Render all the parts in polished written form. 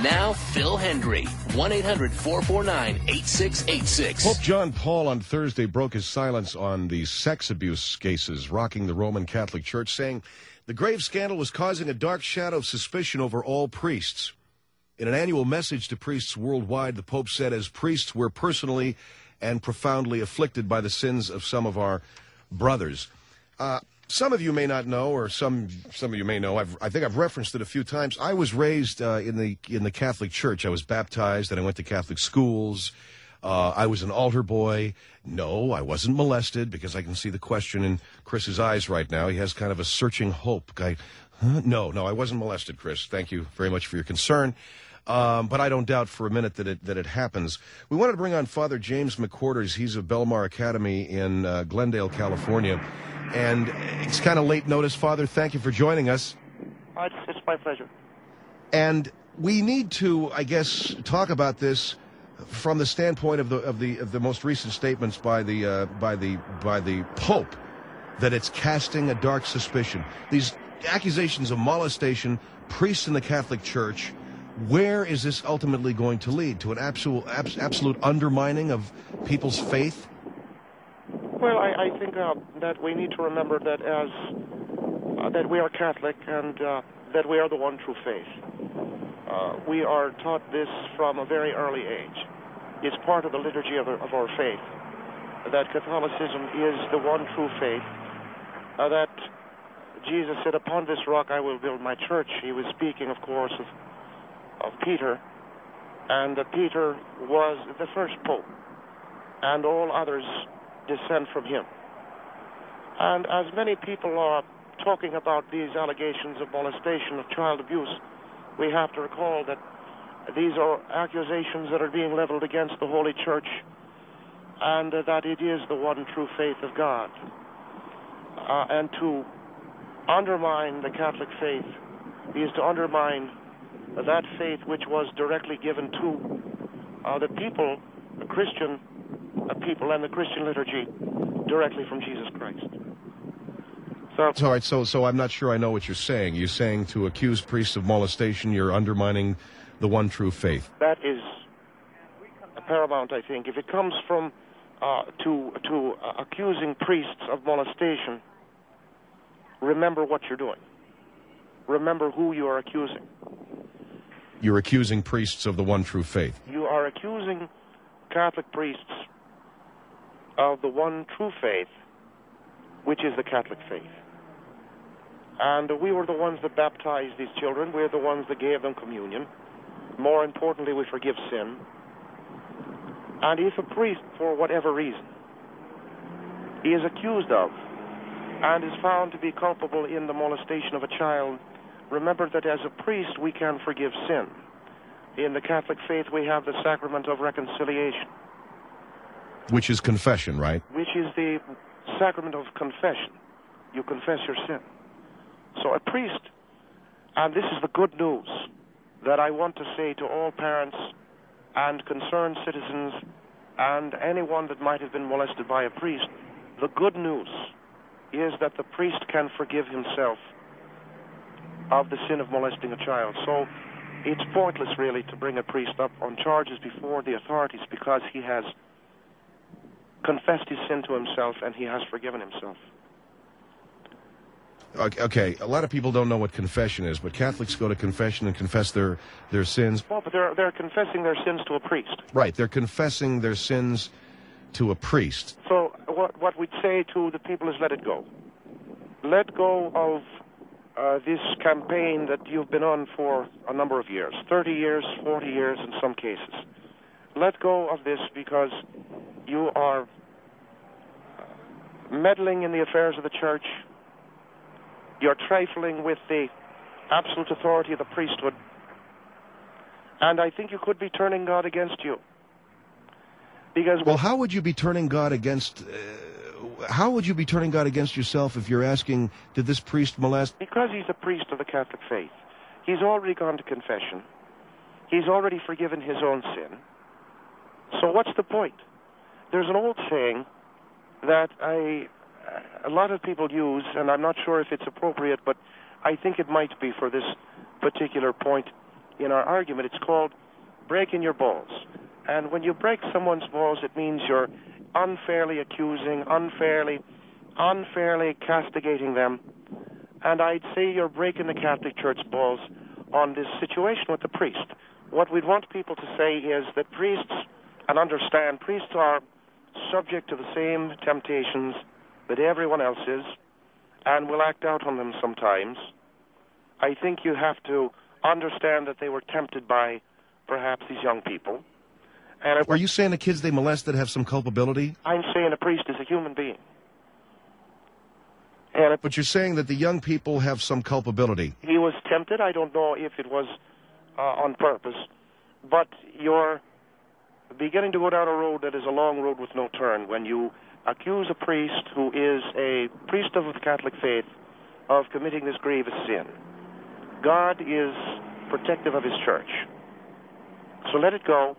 Now, Phil Hendry, 1-800-449-8686. Pope John Paul on Thursday broke his silence on the sex abuse cases rocking the Roman Catholic Church, saying the grave scandal was causing a dark shadow of suspicion over all priests. In an annual message to priests worldwide, the Pope said, as priests, we're personally and profoundly afflicted by the sins of some of our brothers. Some of you may not know, or some of you may know, I think I've referenced it a few times. I was raised in the Catholic Church. I was baptized, and I went to Catholic schools. I was an altar boy. No, I wasn't molested, because I can see the question in Chris's eyes right now. He has kind of a searching hope. No, I wasn't molested, Chris. Thank you very much for your concern. But I don't doubt for a minute that it happens. We wanted to bring on Father James McQuarters. He's of Belmar Academy in Glendale, California. And it's kind of late notice, Father. Thank you for joining us. It's my pleasure. And we need to, I guess, talk about this from the standpoint of the most recent statements by the Pope, that it's casting a dark suspicion. These accusations of molestation, priests in the Catholic Church. Where is this ultimately going to lead? To an absolute undermining of people's faith? Well, I think that we need to remember that that we are Catholic and that we are the one true faith. We are taught this from a very early age. It's part of the liturgy of our faith that Catholicism is the one true faith. That Jesus said, "Upon this rock I will build my church." He was speaking, of course, of Peter, and Peter was the first pope, and all others descend from him. And as many people are talking about these allegations of molestation, of child abuse, we have to recall that these are accusations that are being leveled against the Holy Church, and that it is the one true faith of God. And to undermine the Catholic faith is to undermine that faith which was directly given to the people, the Christian people and the Christian liturgy, directly from Jesus Christ. So I'm not sure I know what you're saying. You're saying to accuse priests of molestation, you're undermining the one true faith. That is paramount, I think. If it comes from to accusing priests of molestation, remember what you're doing. Remember who you are accusing. You're accusing priests of the one true faith. You are accusing Catholic priests of the one true faith, which is the Catholic faith. And we were the ones that baptized these children. We're the ones that gave them communion. More importantly, we forgive sin. And if a priest, for whatever reason, he is accused of and is found to be culpable in the molestation of a child, remember that as a priest we can forgive sin. In the Catholic faith we have the sacrament of reconciliation. Which is confession, right? Which is the sacrament of confession. You confess your sin. So a priest, and this is the good news that I want to say to all parents and concerned citizens and anyone that might have been molested by a priest, the good news is that the priest can forgive himself of the sin of molesting a child. So it's pointless, really, to bring a priest up on charges before the authorities because he has confessed his sin to himself and he has forgiven himself. Okay, a lot of people don't know what confession is, but Catholics go to confession and confess their sins. Well, but they're confessing their sins to a priest. Right, they're confessing their sins to a priest. So what we'd say to the people is let it go. Let go of this campaign that you've been on for a number of years, 30 years, 40 years in some cases. Let go of this because you are meddling in the affairs of the church. You're trifling with the absolute authority of the priesthood. And I think you could be turning God against you. Because well, how would you be turning God against... how would you be turning God against yourself if you're asking, did this priest molest? Because he's a priest of the Catholic faith. He's already gone to confession. He's already forgiven his own sin. So what's the point? There's an old saying that a lot of people use, and I'm not sure if it's appropriate, but I think it might be for this particular point. in our argument. It's called breaking your balls. And when you break someone's balls, it means you're unfairly accusing, unfairly castigating them. And I'd say you're breaking the Catholic Church balls on this situation with the priest. What we'd want people to say is that priests, and understand, priests are subject to the same temptations that everyone else is, and will act out on them sometimes. I think you have to understand that they were tempted by perhaps these young people. And Are you saying the kids they molested have some culpability? I'm saying a priest is a human being. But you're saying that the young people have some culpability. He was tempted. I don't know if it was on purpose. But you're beginning to go down a road that is a long road with no turn when you accuse a priest who is a priest of the Catholic faith of committing this grievous sin. God is protective of his church. So let it go.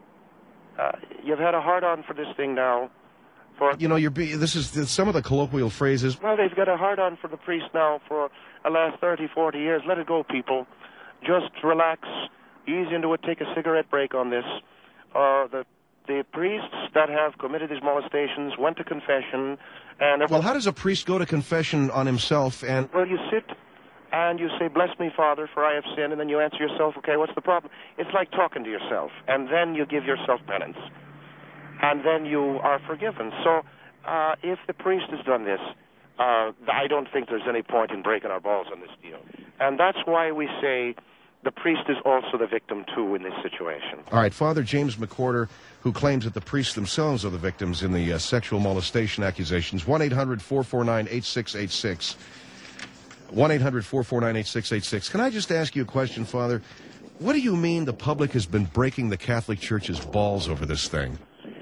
You've had a hard-on for this thing now. This is some of the colloquial phrases. Well, they've got a hard-on for the priest now for the last 30, 40 years. Let it go, people. Just relax, ease into it, take a cigarette break on this. The priests that have committed these molestations went to confession. Well, how does a priest go to confession on himself? Well, you sit and you say, "Bless me, Father, for I have sinned," and then you answer yourself, "Okay, what's the problem?" It's like talking to yourself, and then you give yourself penance. And then you are forgiven. So if the priest has done this, I don't think there's any point in breaking our balls on this deal. And that's why we say the priest is also the victim, too, in this situation. All right, Father James McWhorter, who claims that the priests themselves are the victims in the sexual molestation accusations, 1-800-449-8686. 1-800-449-8686. Can I just ask you a question, Father? What do you mean the public has been breaking the Catholic Church's balls over this thing?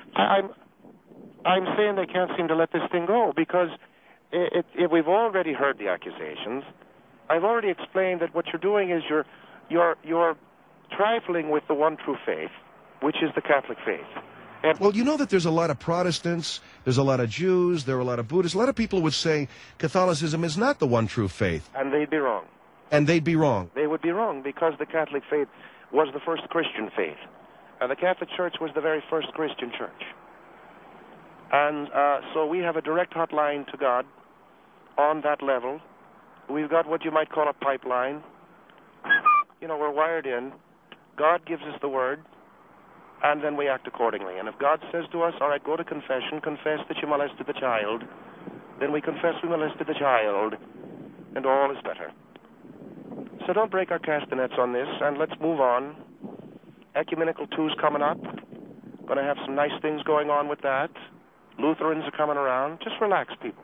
I'm saying they can't seem to let this thing go because we've already heard the accusations. I've already explained that what you're doing is you're trifling with the one true faith, which is the Catholic faith. And well, you know that there's a lot of Protestants, there's a lot of Jews, there are a lot of Buddhists. A lot of people would say Catholicism is not the one true faith. And they'd be wrong. And they'd be wrong. They would be wrong because the Catholic faith was the first Christian faith. And the Catholic Church was the very first Christian church. And so we have a direct hotline to God on that level. We've got what you might call a pipeline. We're wired in. God gives us the word, and then we act accordingly. And if God says to us, all right, go to confession, confess that you molested the child, then we confess we molested the child, and all is better. So don't break our castanets on this, and let's move on. Ecumenical 2's coming up. Going to have some nice things going on with that. Lutherans are coming around. Just relax, people.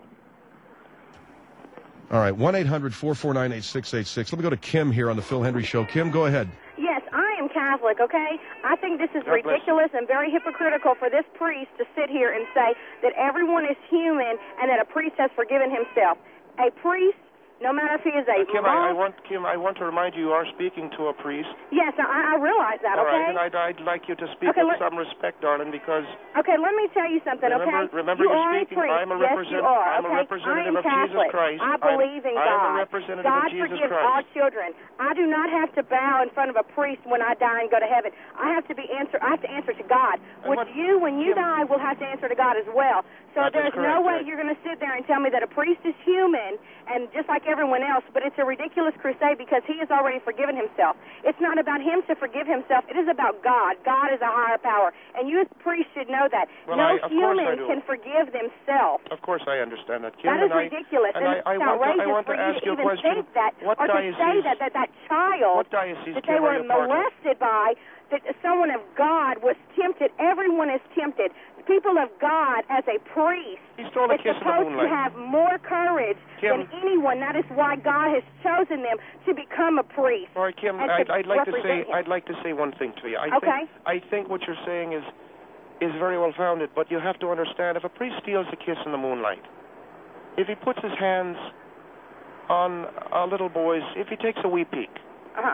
All right, 1-800-449-8686. Let me go to Kim here on the Phil Hendry Show. Kim, go ahead. Yes, I am Catholic, okay? I think this is ridiculous and very hypocritical for this priest to sit here and say that everyone is human and that a priest has forgiven himself. A priest, no matter if he is a Kim, I want to remind you are speaking to a priest. Yes, I realize that, All okay? right, and I'd like you to speak with some respect, darling, because... Okay, let me tell you something, okay? Remember you're speaking. I'm a representative of Jesus Christ. I believe in God. I'm a representative of Jesus Christ. God forgives all children. I do not have to bow in front of a priest when I die and go to heaven. I have to answer to God. When you die, will have to answer to God as well. So there's no way you're going to sit there and tell me that a priest is human and just like everyone else, but it's a ridiculous crusade because he has already forgiven himself. It's not about him to forgive himself. It is about God. God is a higher power. And you as priests should know that. Well, no human can forgive themselves. Of course I understand that, Kim. That is ridiculous. And it's outrageous for you to even think that or to say that that child that they were molested by, that someone of God was tempted. Everyone is tempted. People of God, as a priest, is supposed to have more courage than anyone. That is why God has chosen them to become a priest. All right, Kim, I'd like to say one thing to you. I think what you're saying is very well founded, but you have to understand if a priest steals a kiss in the moonlight, if he puts his hands on a little boy's, if he takes a wee peek.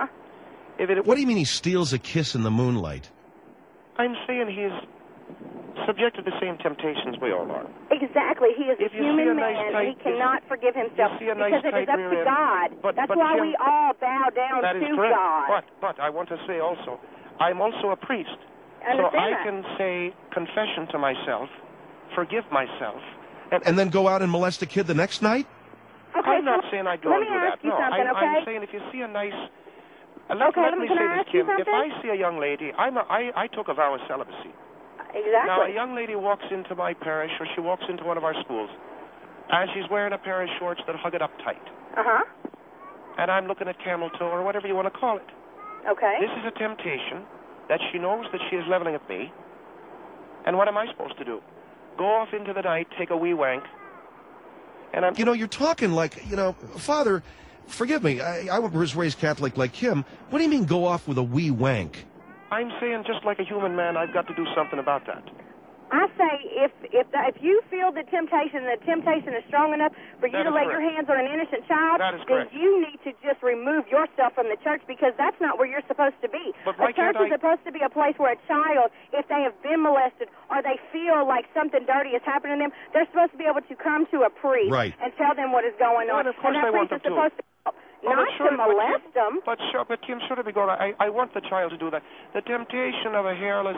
What do you mean he steals a kiss in the moonlight? I'm saying subject to the same temptations we all are. Exactly. He is a human man, and he cannot forgive himself because it is up to God. That's why we all bow down to God. But I want to say also, I'm also a priest. So I can say confession to myself, forgive myself. And then go out and molest a kid the next night? Okay, I'm not saying I go and do that. No, I'm saying if you see a nice... Let me say this, Kim. If I see a young lady, I took a vow of celibacy. Exactly. Now, a young lady walks into my parish, or she walks into one of our schools, and she's wearing a pair of shorts that hug it up tight. Uh-huh. And I'm looking at camel toe, or whatever you want to call it. Okay. This is a temptation that she knows that she is leveling at me. And what am I supposed to do? Go off into the night, take a wee wank, and I'm... You know, you're talking like, Father, forgive me, I was raised Catholic like Kim. What do you mean go off with a wee wank? I'm saying just like a human man, I've got to do something about that. I say if you feel the temptation is strong enough for you to lay your hands on an innocent child, then you need to just remove yourself from the church because that's not where you're supposed to be. A church is supposed to be a place where a child, if they have been molested or they feel like something dirty is happening to them, they're supposed to be able to come to a priest and tell them what is going on. And of course I want them to. Not to molest them. But Kim, should it be going? I want the child to do that. The temptation of a hairless...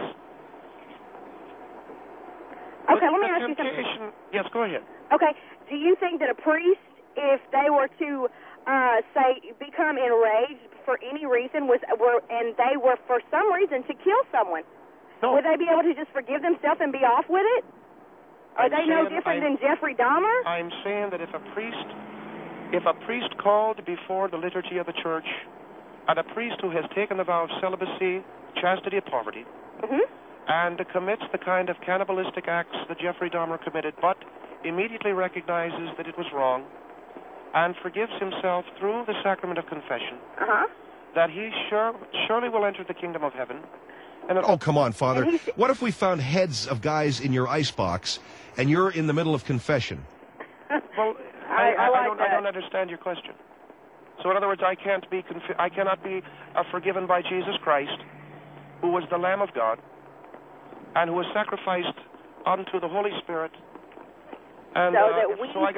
Okay, let me ask you something. Yes, go ahead. Okay, do you think that a priest, if they were to, become enraged for any reason, and they were for some reason to kill someone, would they be able to just forgive themselves and be off with it? Are they no different than Jeffrey Dahmer? I'm saying that if a priest called before the liturgy of the church, and a priest who has taken the vow of celibacy, chastity, and poverty, and commits the kind of cannibalistic acts that Jeffrey Dahmer committed, but immediately recognizes that it was wrong, and forgives himself through the sacrament of confession, that he surely will enter the kingdom of heaven. And oh, come on, Father. What if we found heads of guys in your icebox, and you're in the middle of confession? Well, I don't understand your question. So, in other words, I cannot be forgiven by Jesus Christ, who was the Lamb of God, and who was sacrificed unto the Holy Spirit. And so I got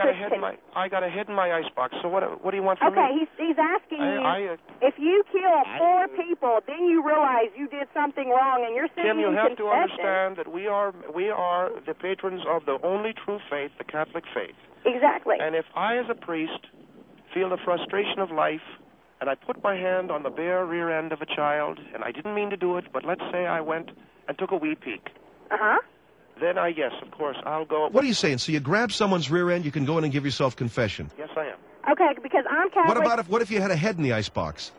a head in my icebox. So what do you want from me? Okay, he's asking you if you kill 4 people, then you realize you did something wrong, and you're sitting Kim, you in have confession. to understand that we are the patrons of the only true faith, the Catholic faith. Exactly. And if I, as a priest, feel the frustration of life, and I put my hand on the bare rear end of a child, and I didn't mean to do it, but let's say I went and took a wee peek. Then yes, of course, I'll go. What are you saying? So you grab someone's rear end, you can go in and give yourself confession? Yes, I am. Okay, because I'm Catholic. What if you had a head in the icebox?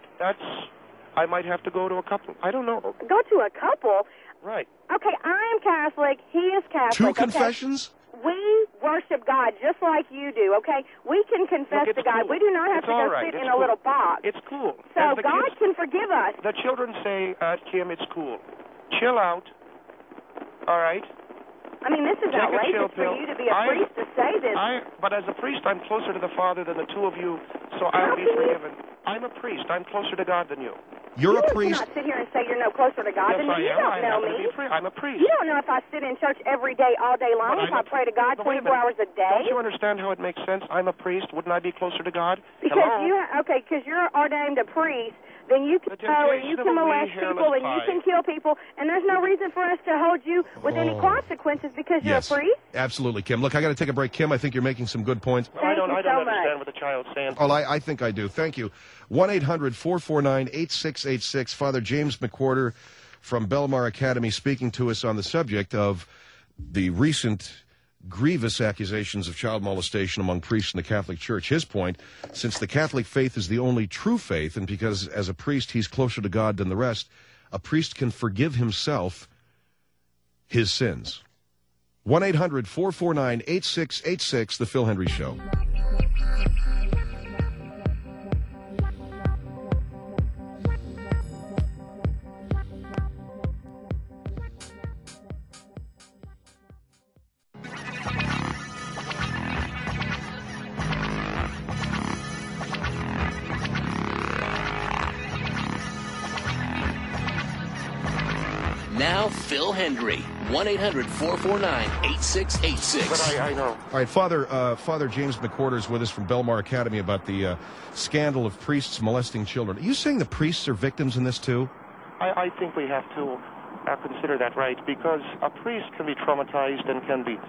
I might have to go to a couple. I don't know. Go to a couple? Right. Okay, I'm Catholic. He is Catholic. 2 confessions? We worship God just like you do, okay? We can confess to God. Cool. We do not have to go sit in a little box. It's cool. So God can forgive us. The children say, Kim, it's cool. Chill out. All right? I mean, this is outrageous for you to be a priest to say this. But as a priest, I'm closer to the Father than the two of you, so I'll be forgiven. I'm a priest. I'm closer to God than you. You're a priest. You cannot sit here and say you're no closer to God than me. You don't know me. I'm a priest. You don't know if I sit in church every day, all day long, if I pray to God 24 hours a day. Don't you understand how it makes sense? I'm a priest. Wouldn't I be closer to God? Because because you're ordained a priest, then you can molest people and you can kill people, and there's no reason for us to hold you with any consequences because you're a priest. Absolutely, Kim. Look, I got to take a break. Kim, I think you're making some good points. Well, I don't understand what the child's saying. Oh, I think I do. Thank you. 1-800-449-8686. Father James McWhorter from Belmar Academy speaking to us on the subject of the recent grievous accusations of child molestation among priests in the Catholic Church. His point, since the Catholic faith is the only true faith, and because as a priest he's closer to God than the rest, a priest can forgive himself his sins. 1-800-449-8686, The Phil Hendry Show. Now, Phil Hendry, 1-800-449-8686. But I know. All right, Father James McWhorter is with us from Belmar Academy about the scandal of priests molesting children. Are you saying the priests are victims in this too? I think we have to consider that, right, because a priest can be traumatized and can be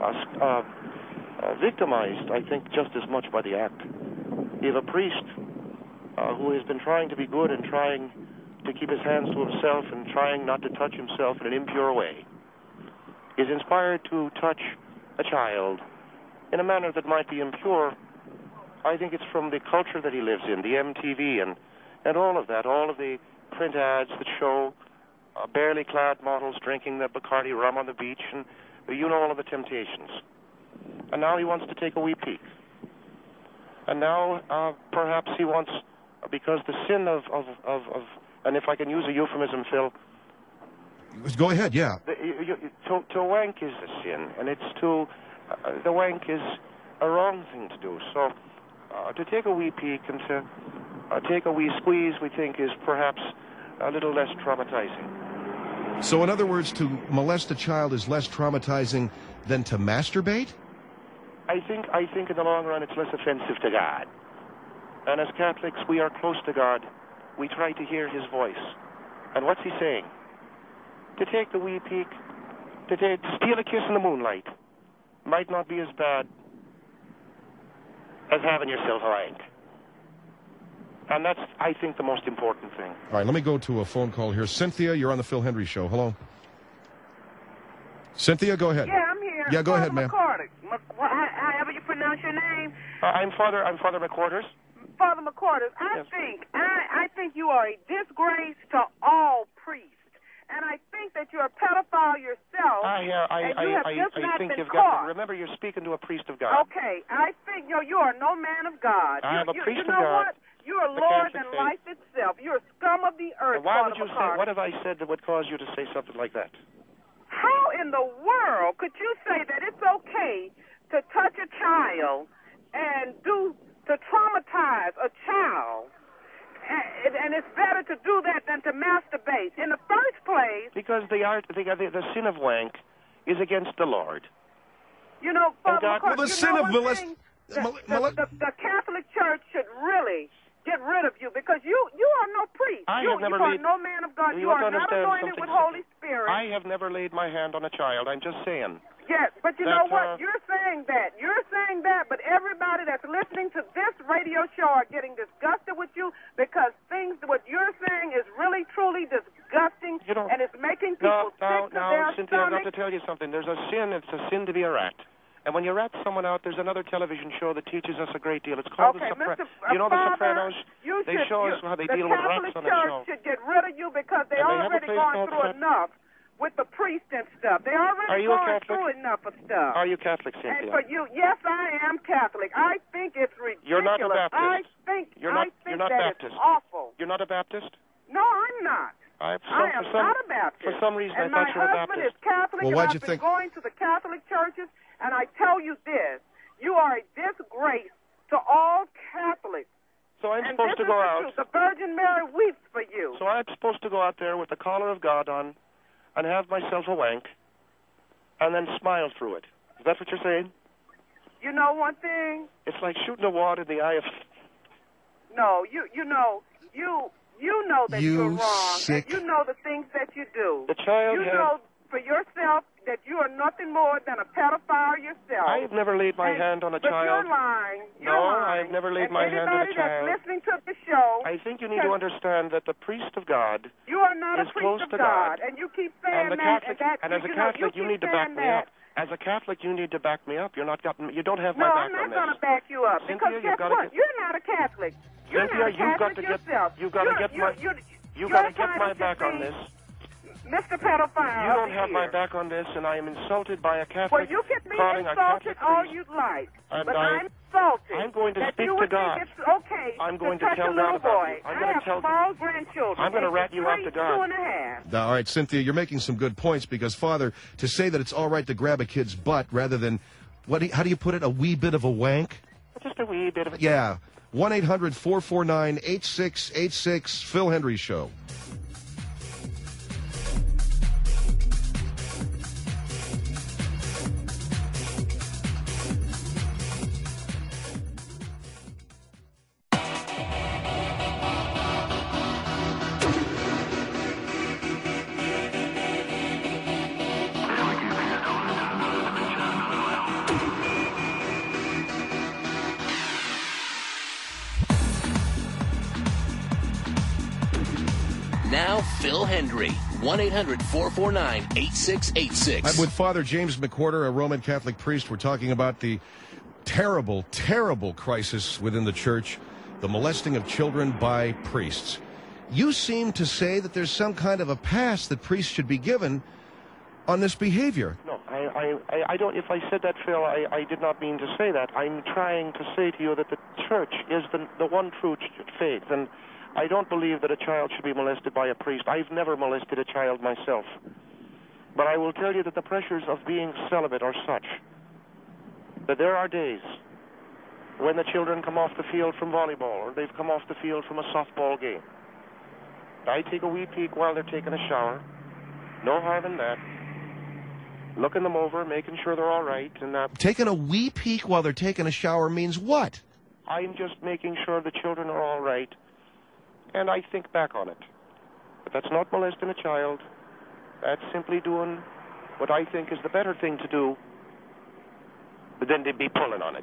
victimized, I think, just as much by the act. If a priest who has been trying to be good and trying to keep his hands to himself and trying not to touch himself in an impure way is inspired to touch a child in a manner that might be impure, I think it's from the culture that he lives in, the MTV and all of that, all of the print ads that show barely clad models drinking the Bacardi rum on the beach, and you know all of the temptations. And now he wants to take a wee peek. And now perhaps he wants, because the sin of and if I can use a euphemism, Phil. Go ahead, yeah. To wank is a sin, and the wank is a wrong thing to do. So to take a wee peek and to take a wee squeeze, we think, is perhaps a little less traumatizing. So in other words, to molest a child is less traumatizing than to masturbate? I think in the long run it's less offensive to God. And as Catholics, we are close to God. We try to hear his voice. And what's he saying? To take the wee peek, to steal a kiss in the moonlight might not be as bad as having yourself a wank. And that's, I think, the most important thing. All right, let me go to a phone call here. Cynthia, you're on the Phil Hendry Show. Hello. Cynthia, go ahead. Yeah, I'm here. Yeah, go ahead, ma'am. However you pronounce your name. I'm Father McWhorter. Father McWhorter, I think you are a disgrace to all priests. And I think that you're a pedophile yourself. I think you've caught. got to remember you're speaking to a priest of God. Okay, I think you are no man of God. I am a priest of God. You know what? You are Lord than life itself. You're scum of the earth. Why would you say? What have I said that would cause you to say something like that? How in the world could you say that it's okay to touch a child and to traumatize a child? And it's better to do that than to masturbate. In the first place... Because the sin of wank is against the Lord. You know, Father the sin of molestation... The Catholic Church should really get rid of you because you are no priest. You are no man of God. You are not anointed with Holy Spirit. I have never laid my hand on a child. I'm just saying. Yes, but you know what? You're saying that. But everybody that's listening to this radio show are getting disgusted with you because what you're saying is really, truly disgusting, and it's making people sick to their Cynthia, I've got stomachs. to tell you something. There's a sin. It's a sin to be a rat. And when you rat someone out, there's another television show that teaches us a great deal. It's called The Sopranos. You know The Sopranos? They show us how they deal with rats on the show. The Catholic Church should get rid of you because they already gone through enough with the priest and stuff. They already gone through enough of stuff. Are you Catholic, Cynthia? And for you, yes, I am Catholic. I think it's ridiculous. You're not a Baptist. I think you're not Baptist. It's awful. You're not a Baptist? No, I'm not. I am not a Baptist. For some reason, I thought you were a Baptist. And my husband is Catholic, and I've been going to the Catholic churches, and I tell you this, you are a disgrace to all Catholics. So I'm supposed to go out. The Virgin Mary weeps for you. So I'm supposed to go out there with the collar of God on and have myself a wank and then smile through it. Is that what you're saying? You know one thing? It's like shooting a wad in the eye of... No, you know that you're wrong. Sick. And you know the things that you do. The child know for yourself that you are nothing more than a pedophile yourself. I have never laid my hand on a child. But you're lying. I have never laid my hand on a child. Anybody that's listening to the show... I think you need to understand that the priest of God you are not is a priest close of to God. And you keep saying and as a Catholic, you need to back me up. As a Catholic, you need to back me up. You don't have my back on this. No, I'm not going to back you up. Because guess what? You're not a Catholic. You're not a Catholic yourself. You've got to get my back on this. Mr. Pedophile. You don't have my back on this, and I am insulted by a Catholic. Well, you can be insulted all you'd like, but I'm insulted. I'm going to speak to God. It's okay. I'm going to touch tell a little God about boy. you. I'm going to tell small grandchildren. I'm going to rat you out to God. 2.5. All right, Cynthia, you're making some good points because, Father, to say that it's all right to grab a kid's butt rather than how do you put it? A wee bit of a wank? Just a wee bit of a... Yeah. 1-800-449-8686, Phil Hendry Show. Now, Phil Hendry, 1-800-449-8686. I'm with Father James McWhorter, a Roman Catholic priest. We're talking about the terrible, terrible crisis within the church, the molesting of children by priests. You seem to say that there's some kind of a pass that priests should be given on this behavior. No, I don't. If I said that, Phil, I did not mean to say that. I'm trying to say to you that the church is the one true faith, and I don't believe that a child should be molested by a priest. I've never molested a child myself. But I will tell you that the pressures of being celibate are such that there are days when the children come off the field from volleyball or they've come off the field from a softball game. I take a wee peek while they're taking a shower. No harm in that. Looking them over, making sure they're all right. And taking a wee peek while they're taking a shower means what? I'm just making sure the children are all right. And I think back on it. But that's not molesting a child. That's simply doing what I think is the better thing to do than to be pulling on it.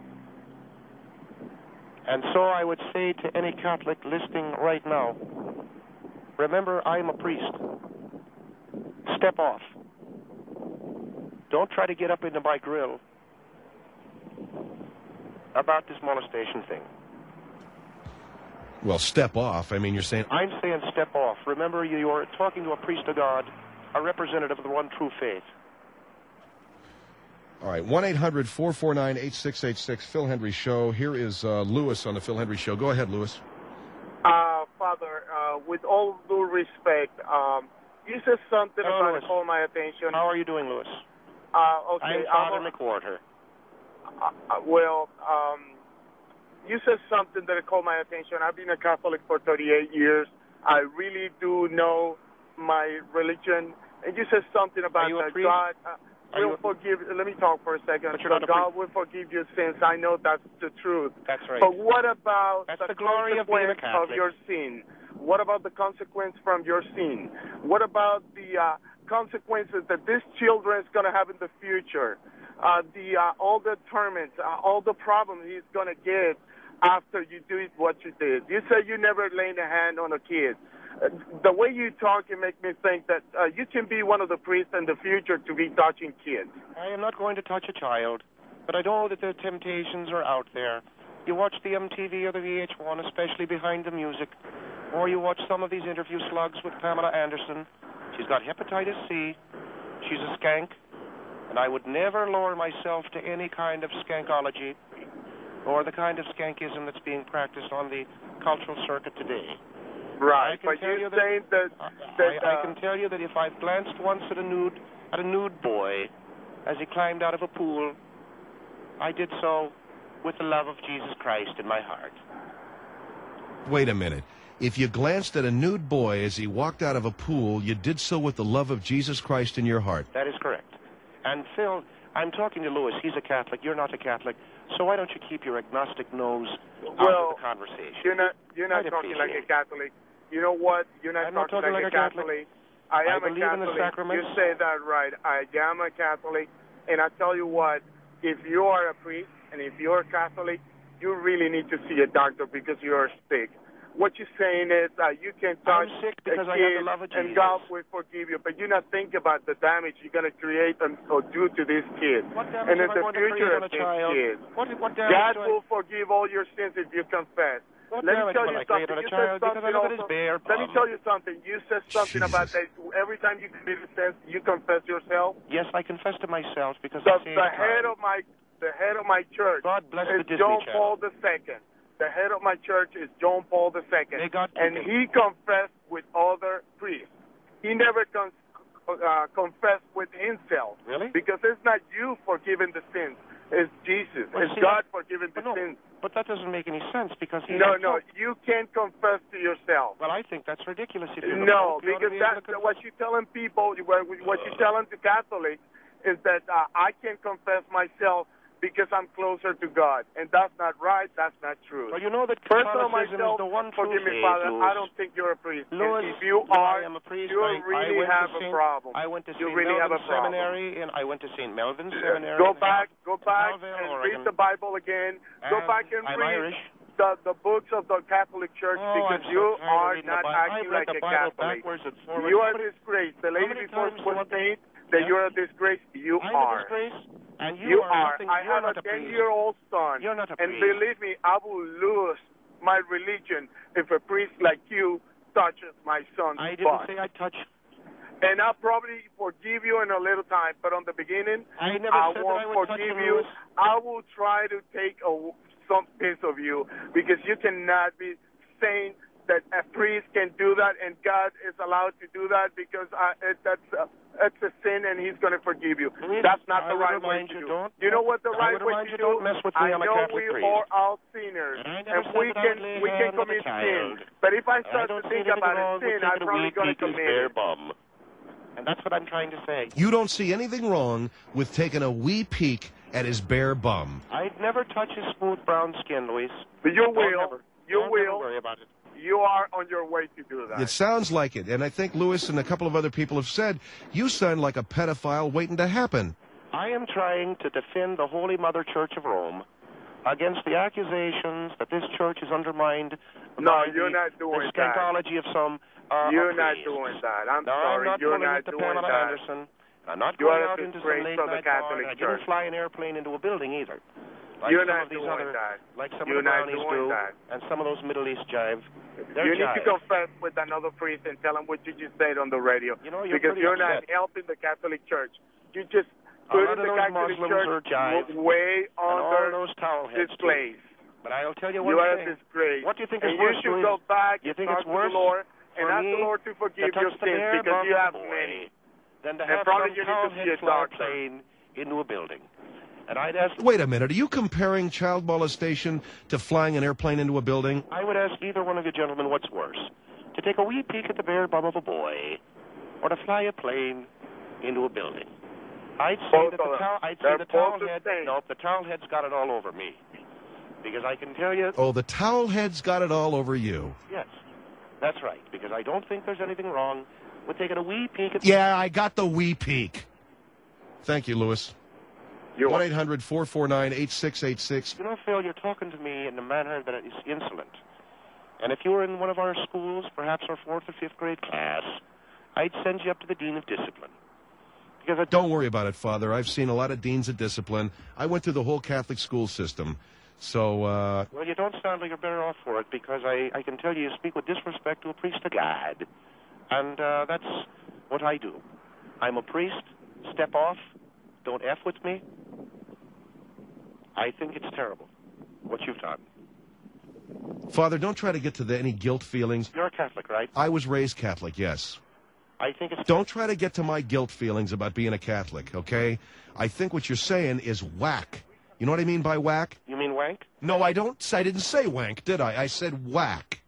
And so I would say to any Catholic listening right now, remember, I'm a priest. Step off. Don't try to get up into my grill about this molestation thing. Well, step off. I mean, you're saying... I'm saying step off. Remember, you are talking to a priest of God, a representative of the one true faith. All right, 1-800-449-8686, Phil Hendry Show. Here is Lewis on the Phil Hendry Show. Go ahead, Lewis. Father, with all due respect, you said something about Lewis. It caught my attention. How are you doing, Lewis? Okay. I'm Father McWhorter. You said something that caught my attention. I've been a Catholic for 38 years. I really do know my religion. And you said something about that God will forgive. Let me talk for a second. But God will forgive your sins. I know that's the truth. That's right. But what about the glory of being a Catholic. Of your sin? What about the consequence from your sin? What about the consequences that this children is going to have in the future? All the torments, all the problems he's going to get after you do what you did. You said you never laid a hand on a kid. The way you talk, it makes me think that you can be one of the priests in the future to be touching kids. I am not going to touch a child, but I know that the temptations are out there. You watch the MTV or the VH1, especially behind the music, or you watch some of these interview slugs with Pamela Anderson. She's got hepatitis C. She's a skank, and I would never lower myself to any kind of skankology or the kind of skankism that's being practiced on the cultural circuit today. Right, but you're saying that I can tell you that if I've glanced once at a nude boy as he climbed out of a pool, I did so with the love of Jesus Christ in my heart. Wait a minute. If you glanced at a nude boy as he walked out of a pool, you did so with the love of Jesus Christ in your heart. That is correct. And Phil, I'm talking to Lewis. He's a Catholic. You're not a Catholic. So why don't you keep your agnostic nose out of the conversation? You're not talking like a Catholic. You know what? You're not talking like a Catholic. I am a believe Catholic. In the sacraments. You say that right. I am a Catholic. And I tell you what, if you are a priest and if you're a Catholic, you really need to see a doctor because you're sick. What you're saying is you can touch I'm sick because a I have kid the love of Jesus. and God will forgive you, but you not think about the damage you're going to create or do to this kid. What damage and in am I the going to create future on of a this child? kid, What damage God will forgive all your sins if you confess. What Let me damage tell will you I create something. on a You child said because I something look at his also. bear Let me tell you something. You said something about that. Every time you commit a sin, you confess yourself. Yes, I confess to myself because The head of my church God bless is the Disney John Channel. Paul II. The head of my church is John Paul II. And he confessed with other priests. He never confessed with himself. Really? Because it's not you forgiving the sins. It's Jesus. It's God forgiving the sins. But that doesn't make any sense because he... No, you can't confess to yourself. Well, I think that's ridiculous. If you're No, because what you're telling people, what you're telling the Catholics is that I can confess myself because I'm closer to God. And that's not right. That's not true. Well, you know that Catholicism myself, is the one true forgive me, faith, Father, Louis. I don't think you're a priest. Louis, if you are, I am a priest. you really have a problem. I went to you St. really have a Melvin problem. Seminary, and I went to St. Melvin Seminary. Go back Melville, and read the Bible again. Go back and I'm read. Irish. the books of the Catholic Church because you are not acting like a Catholic. You are a disgrace. The lady before was saying that you're a disgrace. You are. And you are. I have a 10-year-old son. You're not a and priest. Believe me, I will lose my religion if a priest like you touches my son's I didn't butt. say I touched. And I'll probably forgive you in a little time, but on the beginning, I never I said won't that I would touch forgive you. you. I will try to take some piece of you because you cannot be saying that a priest can do that and God is allowed to do that because that's a sin and He's going to forgive you. Please, That's not I the would right way remind to you, do. don't. You know what the I right would way remind to you, do? don't mess with me. I I'm a know Catholic we priest. are all sinners And I never and said we that I can would lay we can hands on commit a child. sin. But if I I start don't to see think anything about a wrong with sin, I'm taking a probably wee going to peek at his commit bare it. bum. And that's what I'm trying to say. You don't see anything wrong with taking a wee peek at his bare bum. I'd never touch his smooth brown skin, Luis. But you Don't will. ever. You Don't will. ever worry about it. You are on your way to do that. It sounds like it, and I think Lewis and a couple of other people have said, you sound like a pedophile waiting to happen. I am trying to defend the Holy Mother Church of Rome against the accusations that this church is undermined No, by you're not doing the that. scandology of some You're not priests. doing that. I'm No, sorry. I'm not You're pulling not into doing Pamela that. Anderson. I'm not You going are a out into some disgrace late for the night bar. Catholic I Church. didn't fly an airplane into a building either. Like You're some not of these doing other, that. Like some You're of the not brownies doing do, that. and some of those Middle East jive. They're You need jive. to confess with another priest and tell him what you just said on the radio. You know, you're because pretty you're not upset. helping the Catholic Church. You just A put lot of the those Catholic Muslims Church are jive, way and all under those towel heads this place. too. But I'll tell you one You are a thing. disgrace. What do you think and is worse, you should Luis? go back You and think talk it's to worse the Lord and for ask me the Lord to forgive to your touch the sins bare because bum you of have the boy many. than to And have probably some you need to see a towel-head fly doctor. plane into a building. And I'd ask... Wait a minute, are you comparing child molestation to flying an airplane into a building? I would ask either one of you gentlemen what's worse, to take a wee peek at the bare bum of a boy or to fly a plane into a building. I'd say that the towel head... No, the towel head's got it all over me. Because I can tell you... Oh, the towel head's got it all over you. Yes, that's right. Because I don't think there's anything wrong with taking a wee peek at... Yeah, I got the wee peek. Thank you, Lewis. 1-800-449-8686. You know, Phil, you're talking to me in a manner that is insolent. And if you were in one of our schools, perhaps our 4th or 5th grade class, I'd send you up to the Dean of Discipline. Because Don't worry about it, Father. I've seen a lot of deans of discipline. I went through the whole Catholic school system. So, Well, you don't sound like you're better off for it, because I can tell you speak with disrespect to a priest of God. And that's what I do. I'm a priest. Step off. Don't F with me. I think it's terrible, what you've done. Father, don't try to get to any guilt feelings. You're a Catholic, right? I was raised Catholic, yes. I think it's... Don't try to get to my guilt feelings about being a Catholic, okay? I think what you're saying is whack. You know what I mean by whack? You mean wank? No, I don't. I didn't say wank, did I? I said whack.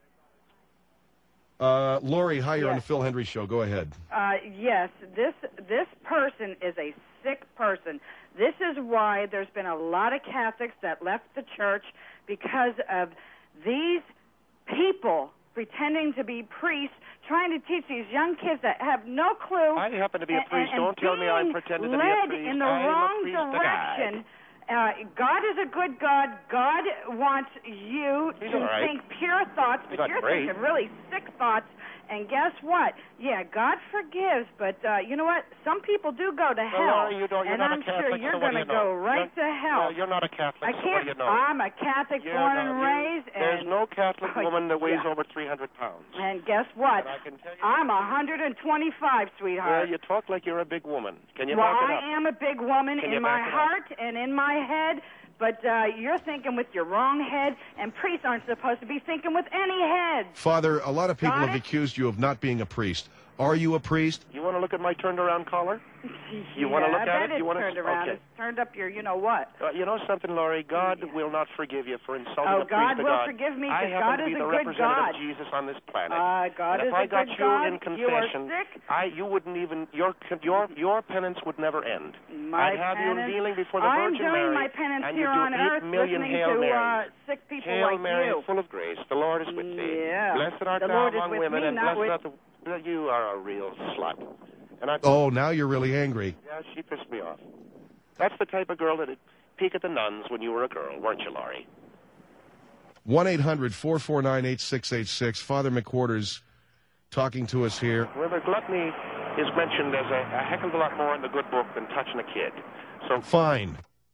Lori, hi, you're on the Phil Hendry Show. Go ahead. Yes, this person is a sick person. This is why there's been a lot of Catholics that left the church because of these people pretending to be priests, trying to teach these young kids that have no clue. I happen to be a priest. Don't tell me I'm pretending to be a priest. Led in the wrong direction. God is a good God. God wants you to think pure thoughts, but you're thinking really sick thoughts. And guess what? Yeah, God forgives, but you know what? Some people do go to hell. Well, you're and not I'm a Catholic, sure you're so going to go right to hell. No, you're not a Catholic, I can't. So what do you know? I'm a Catholic born and raised. There's no Catholic woman that weighs yeah. over 300 pounds. And guess what? And I can tell you, I'm 125, sweetheart. Well, you talk like you're a big woman. Can you well, back it up? I am a big woman in my heart and in my head, but you're thinking with your wrong head, and priests aren't supposed to be thinking with any head. Father, a lot of people have accused you of not being a priest. Are you a priest? You want to look at my turned-around collar? You want to look at it? You want to turned around. Okay. It's turned up your, you know what? You know something, Laurie? God will not forgive you for insulting a priest God of will God. forgive me I because happen God to be is the a good representative God. of Jesus on this planet. God and is if I a got good you God, in confession, you are sick. you wouldn't even your penance would never end. My I'd have penance, you kneeling before the Virgin I'm doing Mary, my penance and here you do on earth, 8 million listening Hail to Marys. sick people Hail like Mary, you. full of grace, the Lord is with thee. Yeah. Blessed art the thou Lord among is with women, me, and not blessed with... art the... You are a real slut. And now you're really angry. Yeah, she pissed me off. That's the type of girl that'd peek at the nuns when you were a girl, weren't you, Laurie? 1-800-449-8686. Father McWhorter's talking to us here. Remember, gluttony is mentioned as a heck of a lot more in the good book than touching a kid. So fine.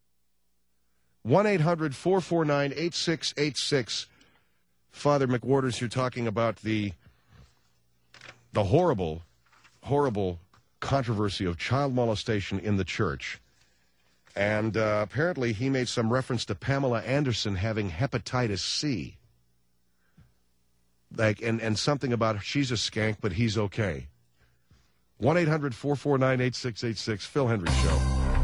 1-800-449-8686. Father McWhorter's here talking about the horrible, horrible controversy of child molestation in the church. And apparently he made some reference to Pamela Anderson having hepatitis C. And something about she's a skank, but he's okay. 1-800-449-8686, Phil Hendry Show.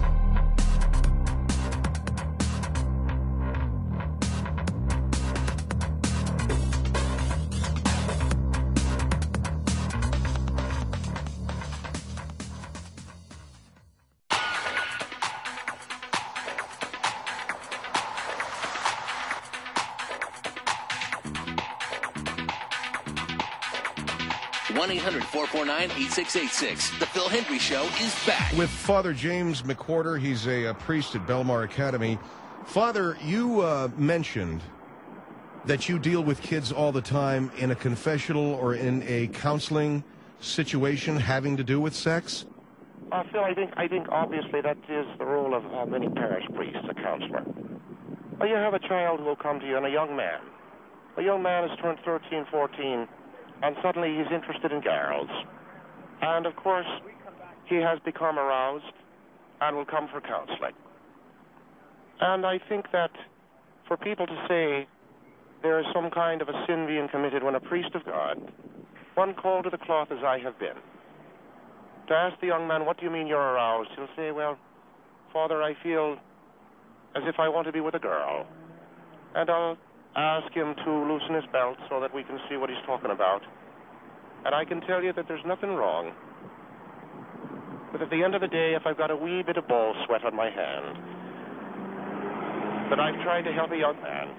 One 1-800-449-8686. The Phil Hendry Show is back. With Father James McWhorter. He's a priest at Belmar Academy. Father, you mentioned that you deal with kids all the time in a confessional or in a counseling situation having to do with sex? Phil, I think obviously that is the role of many parish priests, a counselor. Well, you have a child who will come to you, and a young man. A young man has turned 13, 14, and suddenly he's interested in girls. And, of course, he has become aroused and will come for counseling. And I think that for people to say there is some kind of a sin being committed when a priest of God, one called to the cloth as I have been, to ask the young man, what do you mean you're aroused? He'll say, well, Father, I feel as if I want to be with a girl. And I'll ask him to loosen his belt so that we can see what he's talking about. And I can tell you that there's nothing wrong. But at the end of the day, if I've got a wee bit of ball sweat on my hand, that I'm trying to help a young man.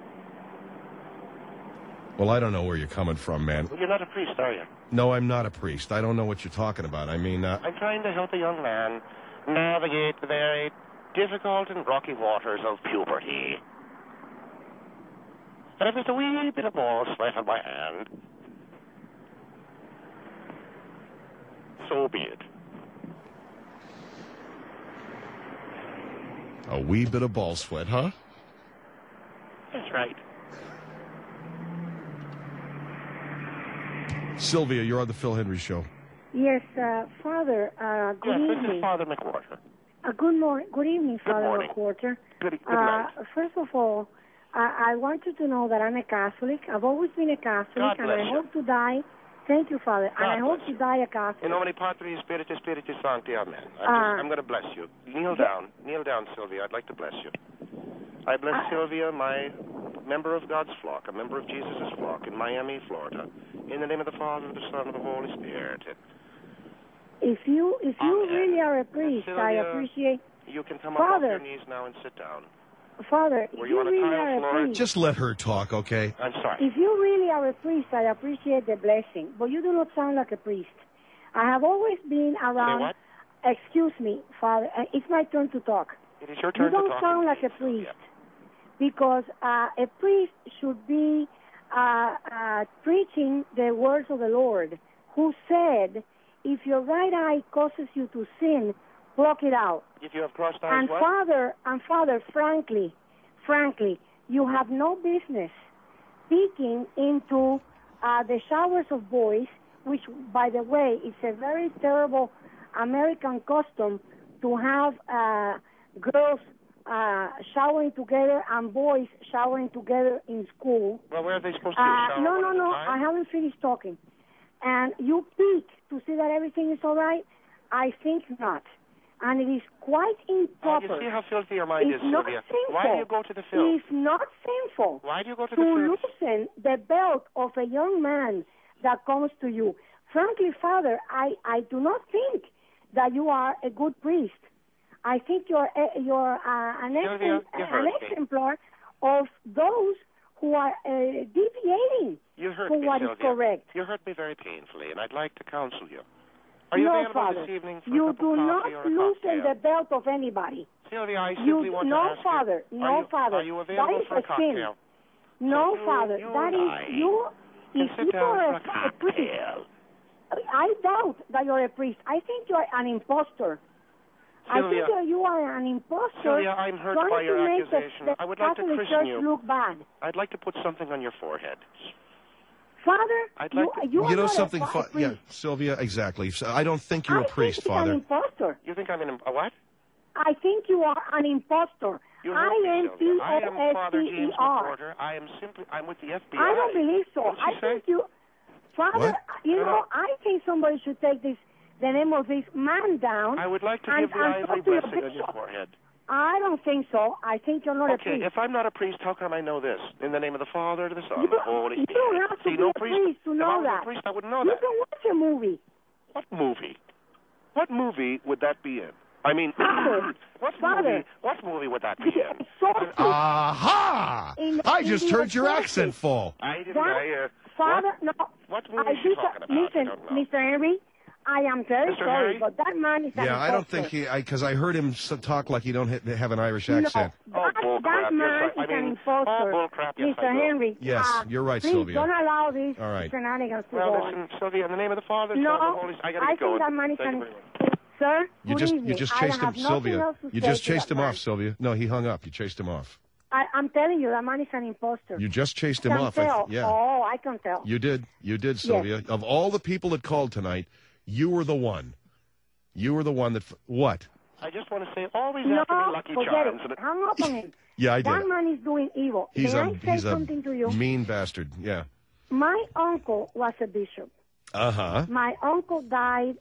Well, I don't know where you're coming from, man. Well, you're not a priest, are you? No, I'm not a priest. I don't know what you're talking about. I mean, I'm trying to help a young man navigate the very difficult and rocky waters of puberty. And if there's a wee bit of ball sweat on my hand, so be it. A wee bit of ball sweat, huh? That's right. Sylvia, you're on the Phil Hendry Show. Yes, Father, good evening. This is Father McWhorter. Good evening, Father McWhorter. Good night. First of all, I want you to know that I'm a Catholic. I've always been a Catholic, and I hope to die. Thank you, Father. And I hope to die a Catholic. In nomine Patri, Spiritus, Spiritus Sancti, Amen. I'm going to bless you. Kneel down. Kneel down, Sylvia. I'd like to bless you. I bless Sylvia, my member of God's flock, a member of Jesus' flock in Miami, Florida. In the name of the Father, and the Son, and the Holy Spirit. If you really are a priest, Sylvia, I appreciate. You can come up off your knees now and sit down. Father, Were if you you on a really tile are floor? a priest, Just let her talk, okay? I'm sorry. if you really are a priest, I appreciate the blessing. But you do not sound like a priest. I have always been around. Say what? Excuse me, Father. It's my turn to talk. It is your turn You don't to talk. sound like a priest, because a priest should be preaching the words of the Lord, who said, if your right eye causes you to sin, pluck it out. If you have crossed eyes, what? Father, frankly, you have no business peeking into the showers of boys, which, by the way, is a very terrible American custom to have girls showering together and boys showering together in school. Well, where are they supposed to shower? No, I haven't finished talking. And you peek to see that everything is all right? I think not. And it is quite improper. You see how filthy your mind is, Sylvia. Sinful. Why do you go to the filth? It's not sinful. Why do you go to the filth? To loosen the belt of a young man that comes to you. Frankly, Father, I do not think that you are a good priest. I think you're an exemplar of those who are deviating from what is correct. You hurt me very painfully, and I'd like to counsel you. Are you available Father, this evening for you a cup do of not coffee or a loosen cocktail? the belt of anybody. Sylvia, I simply want to ask Father, you. no, Father. Are you available that is for a a sin. cocktail? No, Father. You That lie. is you. If Sit you down are for a a priest, cocktail. I doubt that you're a priest. I think you're an impostor. I Sylvia. think that you are an impostor. Sylvia, I'm hurt trying by your to make accusation. The I would like to Catholic christen Church you. look bad. I'd like to put something on your forehead. Father, I'd like to- you are You know not something? a priest. Yeah, Sylvia, exactly. So I don't think you're a priest, I think Father. An impostor. You think I'm a what? I think you are an impostor. You heard me, Sylvia. I am Father James I-M-P-O-S-T-E-R. McWhorter. I'm with the FBI. I don't believe so. What did she I think say? you, Father, What? I think somebody should take the name of this man down. I would like to and- give the and ivory talk to your blessing on your bishop. forehead. I don't think so. I think you're not a Okay, priest. if I'm not a priest, how come I know this? In the name of the Father, the Son, You the Holy you Spirit. don't have to See, be no a priest to If I know was that. a priest, I wouldn't know You that. can watch a movie. What movie? What movie would that be in? I mean, Father, what movie would that be in? Exorcist. Aha! I just heard your accent fall. I didn't That- hear. Father, no. What movie I is she do talking about? Listen, I don't know. Mr. Henry, I am very Mr. sorry, Henry? but that man is an Yeah, I don't imposter. think because I heard him talk like he don't have an Irish accent. No, Oh, bull that crap, man yes, I is an mean, imposter. oh, bull crap, yes, I Mr. do. Henry. Yes, you're right, please Sylvia. don't allow these All right. shenanigans to Well, go on. listen, Sylvia, in the name of the Father, No, Son, and the Holy Spirit, I gotta I get going. think that man is Thank you an... very much. Sir, You good just evening. chased I him, have nothing Sylvia. else to You say just to chased that him man. off, Sylvia. No, he hung up. You chased him off. I'm telling you, that man is an imposter. You just chased I him can off. tell. Yeah. Oh, I can tell. You did, Sylvia. Of all the people that called tonight, you were the one. You were the one that. What? I just want to say, always No, after me Lucky forget Charms. it. Hang up on him. Yeah, I That did. man is doing evil. He's Can a I say something to you? mean bastard. Yeah. My uncle was a bishop. Uh-huh. My uncle died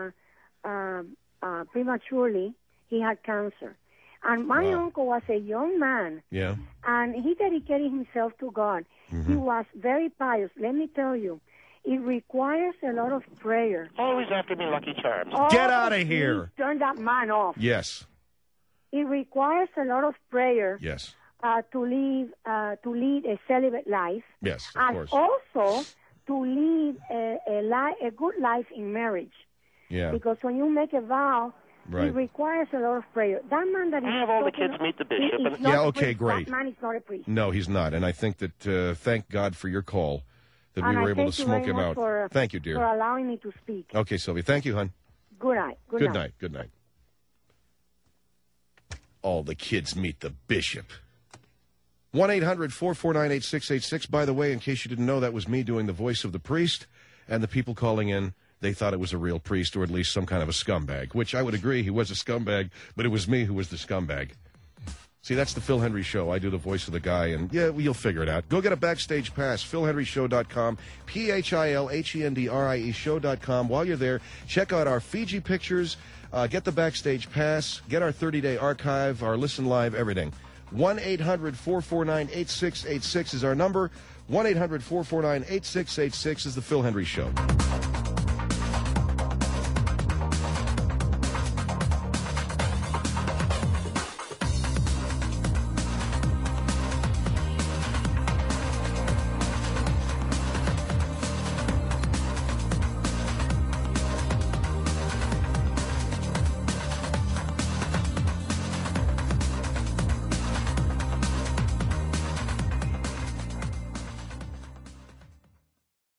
prematurely. He had cancer. And my Wow. uncle was a young man, Yeah. and he dedicated himself to God. He was very pious. Let me tell you, it requires a lot of prayer. Always after me Lucky Charms. Get outta please here. Turn that man off. Yes. It requires a lot of prayer Yes. to lead a celibate life, Yes, of and course. also to lead a good life in marriage. Yeah. Because when you make a vow, Right. it requires a lot of prayer. That man that is I have all the talking- kids meet the he bishop is and- not Yeah, a okay, priest. great. That man is not a priest. No, he's not. And I think that, thank God for your call, that we And were I able to thank you smoke very him much out. for, Thank you, for dear. allowing me to speak. Okay, Sylvia. Thank you, hon. Good night. Good night. Good night. All the kids meet the bishop. 1-800-449-8686. By the way, in case you didn't know, that was me doing the voice of the priest, and the people calling in, they thought it was a real priest or at least some kind of a scumbag, which I would agree he was a scumbag, but it was me who was the scumbag. See, that's the Phil Hendry Show. I do the voice of the guy, and yeah, you'll figure it out. Go get a backstage pass, philhendryshow.com, PHILHENDRIE show.com. While you're there, check out our Fiji pictures, get the backstage pass, get our 30-day archive, our listen live, everything. 1-800-449-8686 is our number. 1-800-449-8686 is the Phil Hendry Show.